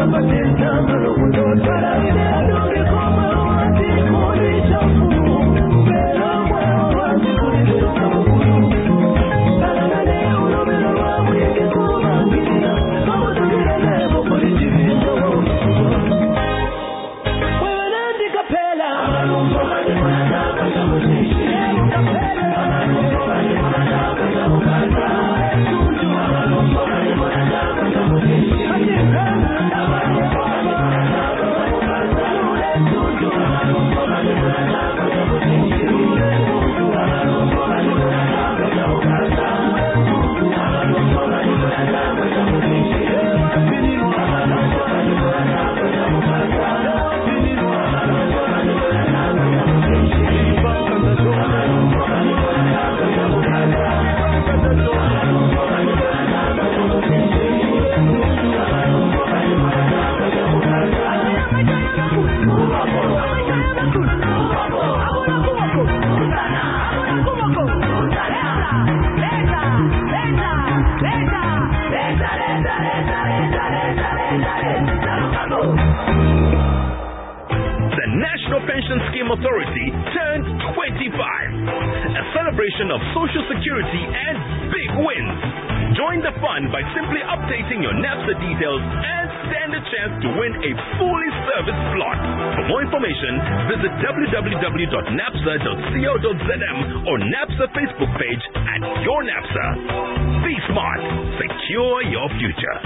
The National Pension Scheme Authority turned 25. A celebration of Social Security and big wins. Join the fun by simply updating your NAPSA details and stand a chance to win a fully serviced plot. For more information, visit www.napsa.co.zm or NAPSA Facebook page at Your NAPSA. Be smart. Secure your future.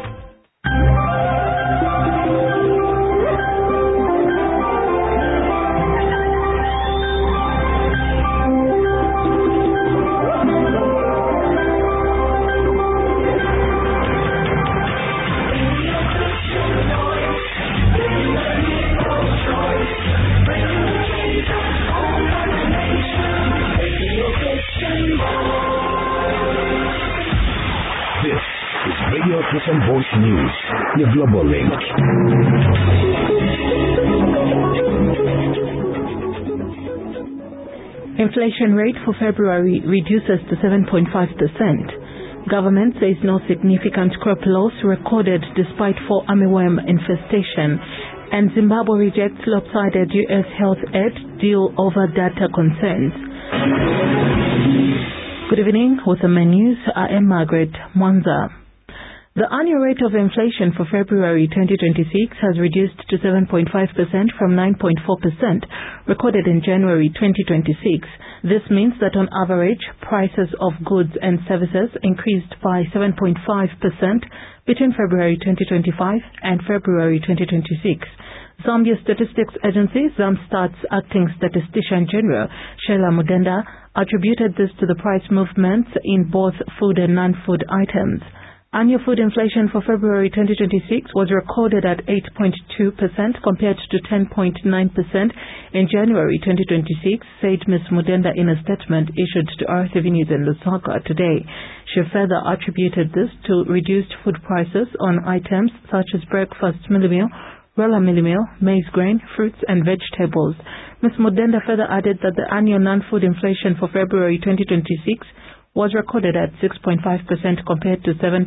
Radio Christian Voice News, your global link. Inflation rate for February reduces to 7.5%. Government says no significant crop loss recorded despite 4 armyworm infestation. And Zimbabwe rejects lopsided U.S. health aid deal over data concerns. Good evening. With the main news, I am Margaret Mwanza. The annual rate of inflation for February 2026 has reduced to 7.5% from 9.4% recorded in January 2026. This means that on average, prices of goods and services increased by 7.5% between February 2025 and February 2026. Zambia Statistics Agency, Zamstat's acting statistician general, Sheila Mudenda, attributed this to the price movements in both food and non-food items. Annual food inflation for February 2026 was recorded at 8.2% compared to 10.9% in January 2026, said Ms. Mudenda in a statement issued to RTV News in Lusaka today. She further attributed this to reduced food prices on items such as breakfast mealie meal, roller mealie meal, maize grain, fruits and vegetables. Ms. Mudenda further added that the annual non-food inflation for February 2026 was recorded at 6.5% compared to 7.3%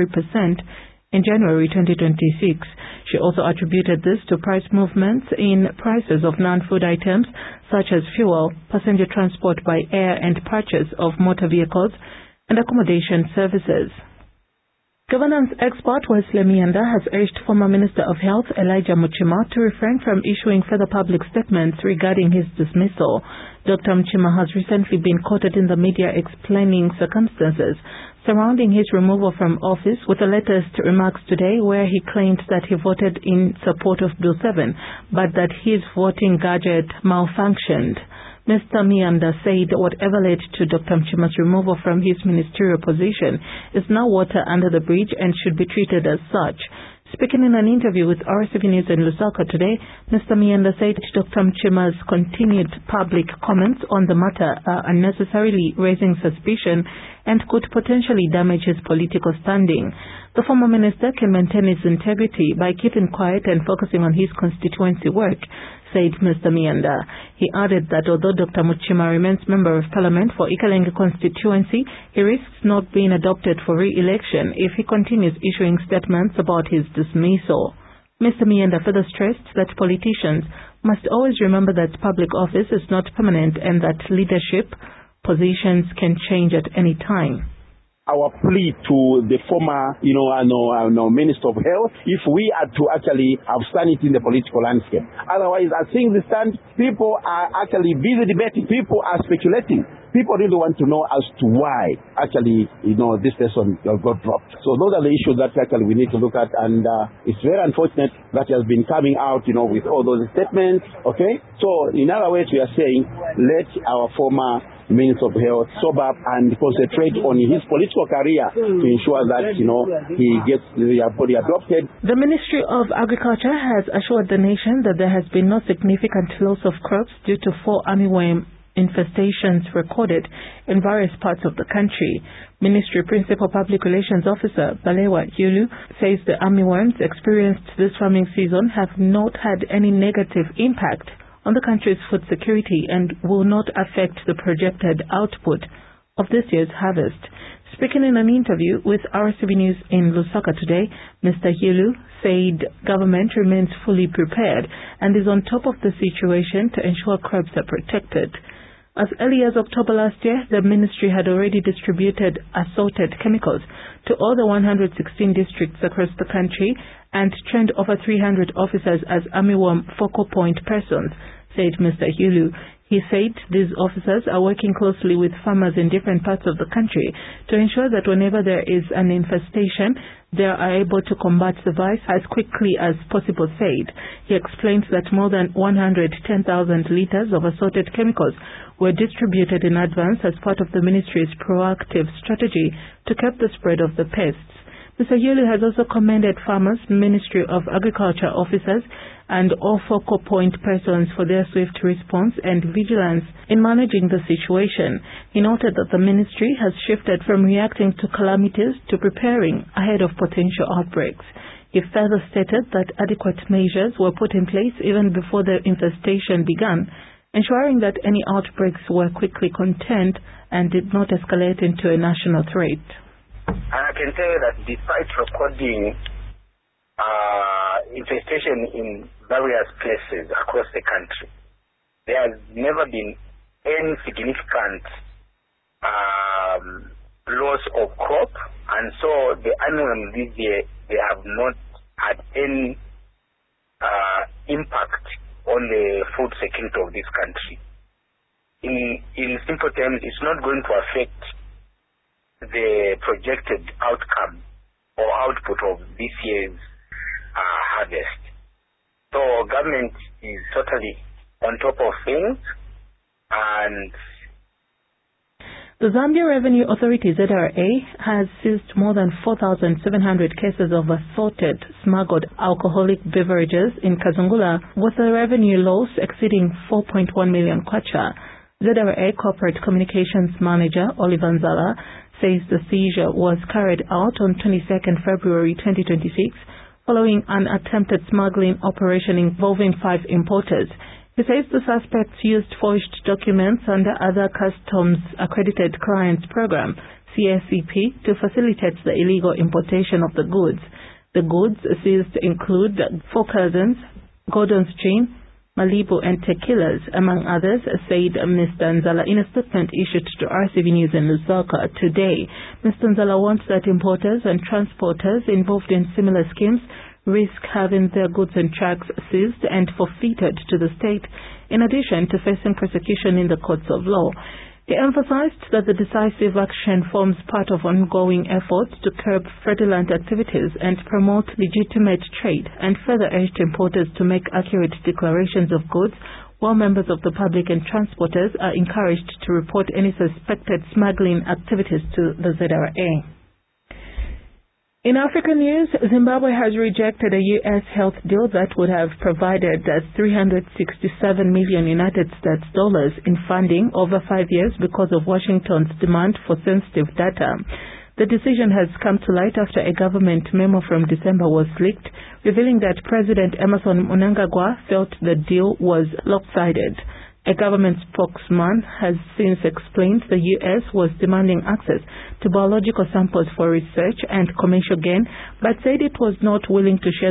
in January 2026. She also attributed this to price movements in prices of non-food items such as fuel, passenger transport by air and purchase of motor vehicles, and accommodation services. Governance expert Wesley Mianda has urged former Minister of Health Elijah Muchima to refrain from issuing further public statements regarding his dismissal. Dr. Muchima has recently been quoted in the media explaining circumstances surrounding his removal from office, with the latest remarks today where he claimed that he voted in support of Bill 7, but that his voting gadget malfunctioned. Mr. Mianda said whatever led to Dr. Muchima's removal from his ministerial position is now water under the bridge and should be treated as such. Speaking in an interview with RTV News in Lusaka today, Mr. Mianda said Dr. Muchima's continued public comments on the matter are unnecessarily raising suspicion and could potentially damage his political standing. The former minister can maintain his integrity by keeping quiet and focusing on his constituency work, said Mr. Mianda. He added that although Dr. Muchima remains Member of Parliament for Ikalenga constituency, he risks not being adopted for re-election if he continues issuing statements about his dismissal. Mr. Mienda further stressed that politicians must always remember that public office is not permanent and that leadership positions can change at any time. Our plea to the former, Minister of Health, if we are to actually have sanity in the political landscape. Otherwise, as things stand, people are actually busy debating. People are speculating. People really want to know as to why actually, this person got dropped. So those are the issues that actually we need to look at, and it's very unfortunate that has been coming out, with all those statements, okay? So in other words, we are saying, let our former Minister of Health sober up and concentrate on his political career to ensure that, he gets the body adopted. The Ministry of Agriculture has assured the nation that there has been no significant loss of crops due to 4 armyworm infestations recorded in various parts of the country. Ministry Principal Public Relations Officer Balewa Yulu says the armyworms experienced this farming season have not had any negative impact on the country's food security and will not affect the projected output of this year's harvest. Speaking in an interview with RCB News in Lusaka today, Mr. Yulu said government remains fully prepared and is on top of the situation to ensure crops are protected. As early as October last year, the ministry had already distributed assorted chemicals to all the 116 districts across the country and trained over 300 officers as armyworm focal point persons, said Mr. Yulu. He said these officers are working closely with farmers in different parts of the country to ensure that whenever there is an infestation, they are able to combat the virus as quickly as possible, said. He explained that more than 110,000 liters of assorted chemicals were distributed in advance as part of the ministry's proactive strategy to curb the spread of the pests. Mr. Yulu has also commended farmers, Ministry of Agriculture officers, and all focal point persons for their swift response and vigilance in managing the situation. He noted that the ministry has shifted from reacting to calamities to preparing ahead of potential outbreaks. He further stated that adequate measures were put in place even before the infestation began, ensuring that any outbreaks were quickly contained and did not escalate into a national threat. And I can tell you that despite recording infestation in various places across the country, there has never been any significant loss of crop, and so the armyworm this year, they have not had any impact on the food security of this country. In simple terms, it's not going to affect the projected outcome or output of this year's harvest. So government is totally on top of things. And the Zambia Revenue Authority ZRA has seized more than 4,700 cases of assorted smuggled alcoholic beverages in Kazungula, with a revenue loss exceeding 4.1 million kwacha. ZRA Corporate Communications Manager Oliver Nzala says the seizure was carried out on 22nd February 2026 following an attempted smuggling operation involving 5 importers. He says the suspects used forged documents under other customs accredited clients program, CSCP, to facilitate the illegal importation of the goods. The goods seized include 4 Cousins, Gordon's Gin, Malibu and tequilas, among others, said Mr. Nzala in a statement issued to RCB News in Lusaka today. Mr. Nzala wants that importers and transporters involved in similar schemes risk having their goods and trucks seized and forfeited to the state, in addition to facing prosecution in the courts of law. He emphasized that the decisive action forms part of ongoing efforts to curb fraudulent activities and promote legitimate trade, and further urged importers to make accurate declarations of goods, while members of the public and transporters are encouraged to report any suspected smuggling activities to the ZRA. In African news, Zimbabwe has rejected a U.S. health deal that would have provided $367 million United States in funding over 5 years because of Washington's demand for sensitive data. The decision has come to light after a government memo from December was leaked, revealing that President Emmerson Mnangagwa felt the deal was lopsided. A government spokesman has since explained the U.S. was demanding access to biological samples for research and commercial gain, but said it was not willing to share